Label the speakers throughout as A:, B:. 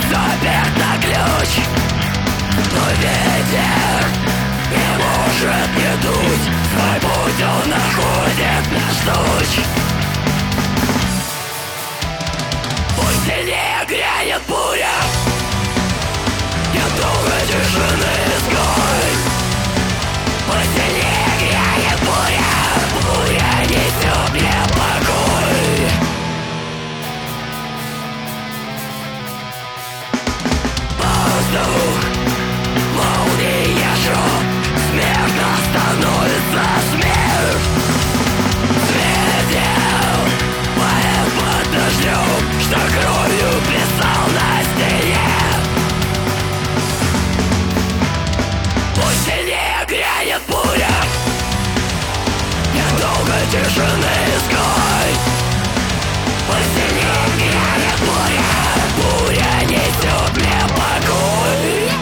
A: заперт на ключ, но ветер не может не дуть. Свой путь он находит наш луч. Пусть сильнее грянет буря, я долго тишины изгой. Пусть сильнее грянет буря, буря несет мне покой. Воздух, молния, шок, смертно становится смерть. Светил поэт под дождем, что кровью писал на стене. Пусть сильнее грянет буря, я долго тишины изгой. Пусть сильнее грянет буря, буря несет мне покой.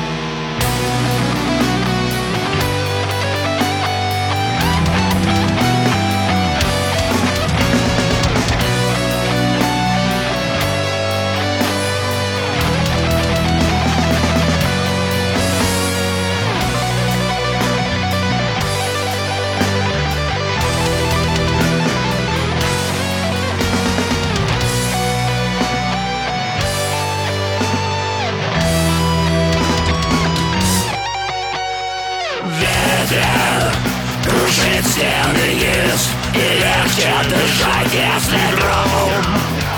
A: Ветер крушит стены низ, и легче дышать, если гром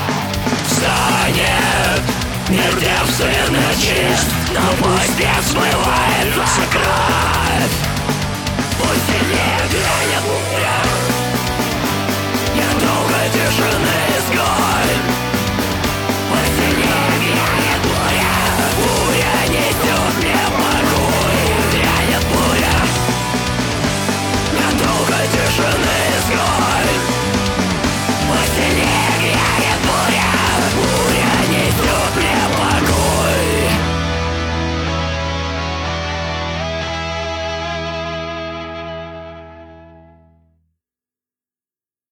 A: станет мир девственно чист, но пусть не смывается кровь. Пусть сильнее грянет